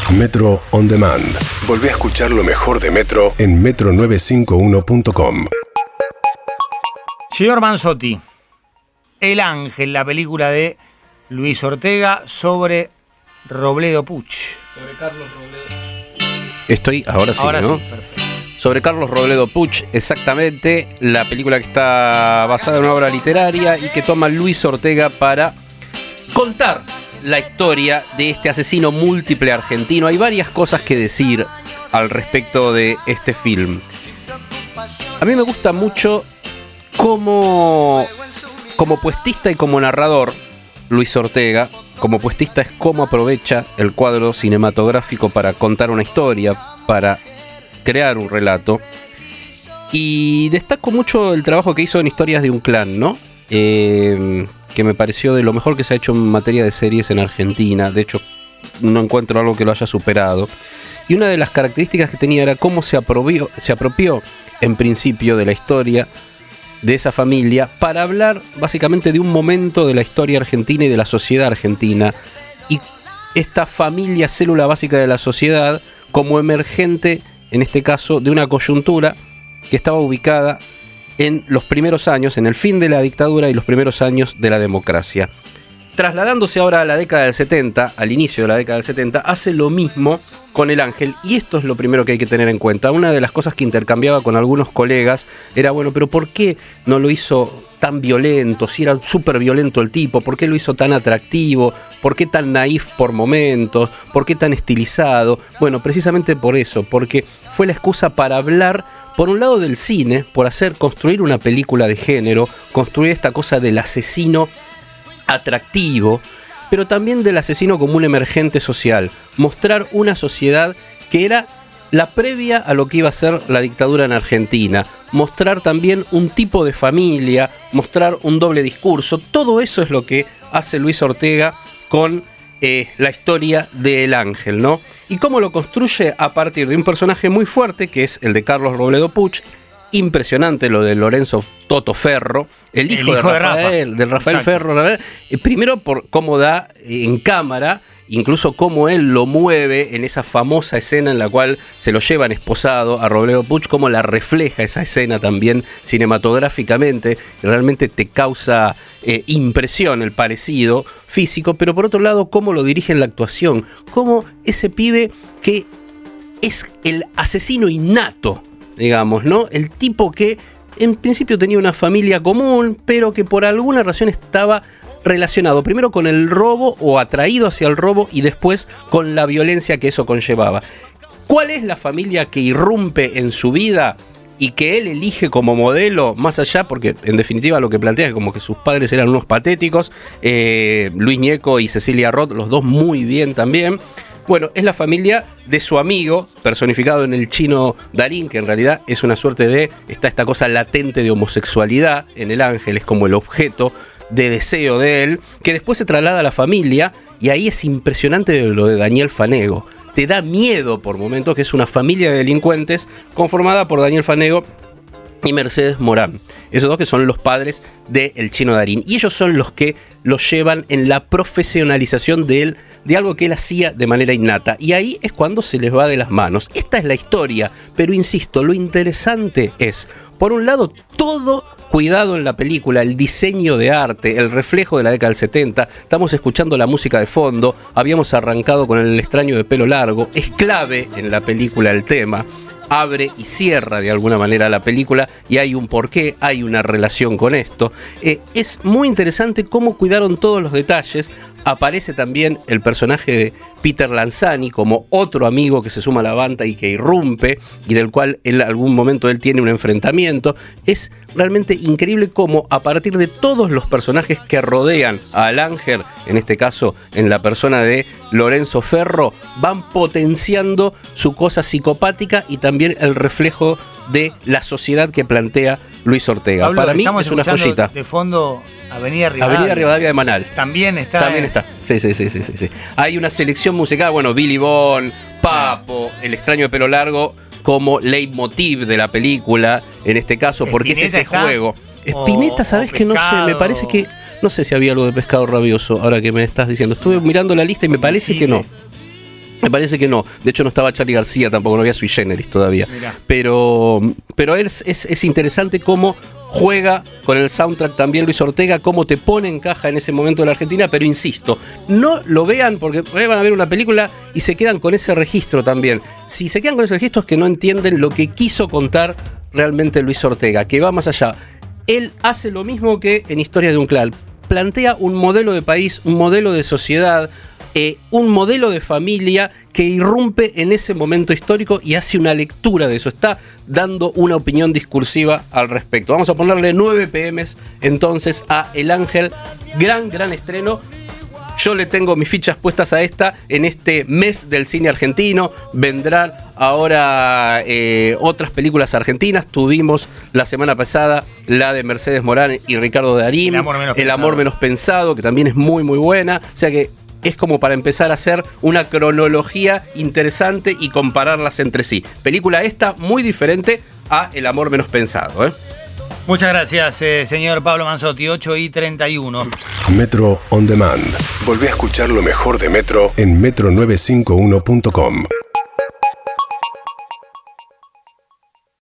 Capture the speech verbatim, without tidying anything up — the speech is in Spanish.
Metro On Demand. Volví a escuchar lo mejor de Metro en metro novecientos cincuenta y uno punto com. Señor Manzotti, El Ángel, la película de Luis Ortega sobre Robledo Puch. Sobre Carlos Robledo. Estoy, ahora sí, ahora ¿no? Sí, perfecto. Sobre Carlos Robledo Puch, exactamente, la película que está basada en una obra literaria y que toma Luis Ortega para contar la historia de este asesino múltiple argentino. Hay varias cosas que decir al respecto de este film. A mí me gusta mucho cómo, como puestista y como narrador, Luis Ortega, como puestista es cómo aprovecha el cuadro cinematográfico para contar una historia, para crear un relato. Y destaco mucho el trabajo que hizo en Historias de un Clan, ¿no? Eh... que me pareció de lo mejor que se ha hecho en materia de series en Argentina. De hecho, no encuentro algo que lo haya superado. Y una de las características que tenía era cómo se apropió, se apropió en principio de la historia de esa familia para hablar básicamente de un momento de la historia argentina y de la sociedad argentina. Y esta familia, célula básica de la sociedad, como emergente, en este caso, de una coyuntura que estaba ubicada en los primeros años, en el fin de la dictadura y los primeros años de la democracia. Trasladándose ahora a la década del setenta, al inicio de la década del setenta, hace lo mismo con El Ángel, y esto es lo primero que hay que tener en cuenta. Una de las cosas que intercambiaba con algunos colegas era, bueno, pero ¿por qué no lo hizo tan violento? Si era súper violento el tipo, ¿por qué lo hizo tan atractivo? ¿Por qué tan naif por momentos? ¿Por qué tan estilizado? Bueno, precisamente por eso, porque fue la excusa para hablar, por un lado, del cine, por hacer, construir una película de género, construir esta cosa del asesino atractivo, pero también del asesino como un emergente social, mostrar una sociedad que era la previa a lo que iba a ser la dictadura en Argentina, mostrar también un tipo de familia, mostrar un doble discurso. Todo eso es lo que hace Luis Ortega con eh, la historia de El Ángel, ¿no? Y cómo lo construye a partir de un personaje muy fuerte, que es el de Carlos Robledo Puch. Impresionante lo de Lorenzo Toto Ferro, el hijo, el hijo de, Rafael, de, de Rafael Exacto. Ferro. Eh, primero por cómo da en cámara, incluso cómo él lo mueve en esa famosa escena en la cual se lo llevan esposado a Robledo Puch, cómo la refleja esa escena también cinematográficamente, realmente te causa eh, impresión el parecido físico, pero por otro lado cómo lo dirige en la actuación, cómo ese pibe que es el asesino innato, digamos, ¿no? El tipo que en principio tenía una familia común, pero que por alguna razón estaba relacionado primero con el robo o atraído hacia el robo y después con la violencia que eso conllevaba. ¿Cuál es la familia que irrumpe en su vida y que él elige como modelo, más allá, porque en definitiva lo que plantea es como que sus padres eran unos patéticos, eh, Luis Ñeco y Cecilia Roth, los dos muy bien también? Bueno, es la familia de su amigo, personificado en el Chino Darín, que en realidad es una suerte de, está esta cosa latente de homosexualidad en El Ángel, es como el objeto de deseo de él, que después se traslada a la familia, y ahí es impresionante lo de Daniel Fanego. Te da miedo por momentos, que es una familia de delincuentes conformada por Daniel Fanego y Mercedes Morán. Esos dos que son los padres del Chino Darín. Y ellos son los que lo llevan en la profesionalización de él, de algo que él hacía de manera innata. Y ahí es cuando se les va de las manos. Esta es la historia, pero insisto, lo interesante es, por un lado, todo cuidado en la película, el diseño de arte, el reflejo de la década del setenta. Estamos escuchando la música de fondo, habíamos arrancado con El extraño de pelo largo. Es clave en la película el tema. Abre y cierra de alguna manera la película y hay un porqué, hay una relación con esto. Eh, es muy interesante cómo cuidaron todos los detalles. Aparece también el personaje de Peter Lanzani como otro amigo que se suma a la banda y que irrumpe y del cual en algún momento él tiene un enfrentamiento. Es realmente increíble cómo a partir de todos los personajes que rodean al Ángel, en este caso en la persona de Lorenzo Ferro, van potenciando su cosa psicopática y también el reflejo de la sociedad que plantea Luis Ortega. Pablo, para mí es una joyita. De fondo, Avenida Rivadavia. Avenida Rivadavia de Manal. También está. También eh. está. Sí, sí, sí, sí, sí, sí. Hay una selección musical, bueno, Billy Bond, Papo, El extraño de pelo largo, como leitmotiv de la película, en este caso, porque es ese está, juego. Spinetta, ¿sabés que no sé? Me parece que. No sé si había algo de Pescado Rabioso, ahora que me estás diciendo. Estuve mirando la lista y me parece que no. Me parece que no. De hecho, no estaba Charly García tampoco, no había Sui Generis todavía. Mirá. Pero, pero es, es, es interesante cómo juega con el soundtrack también Luis Ortega, cómo te pone en caja en ese momento de la Argentina. Pero insisto, no lo vean porque van a ver una película y se quedan con ese registro también. Si se quedan con ese registro es que no entienden lo que quiso contar realmente Luis Ortega, que va más allá. Él hace lo mismo que en Historia de un Clan. Plantea un modelo de país, un modelo de sociedad, Eh, un modelo de familia que irrumpe en ese momento histórico y hace una lectura de eso, está dando una opinión discursiva al respecto. Vamos a ponerle nueve pm entonces a El Ángel, gran, gran estreno. Yo le tengo mis fichas puestas a esta en este mes del cine argentino. Vendrán ahora eh, otras películas argentinas. Tuvimos la semana pasada la de Mercedes Morán y Ricardo Darín, El amor menos El pensado. amor menos pensado, que también es muy, muy buena. O sea que es como para empezar a hacer una cronología interesante y compararlas entre sí. Película esta muy diferente a El amor menos pensado, ¿eh? Muchas gracias, eh, señor Pablo Manzotti, ocho y treinta y uno. Metro On Demand. Volvé a escuchar lo mejor de Metro en metro novecientos cincuenta y uno punto com.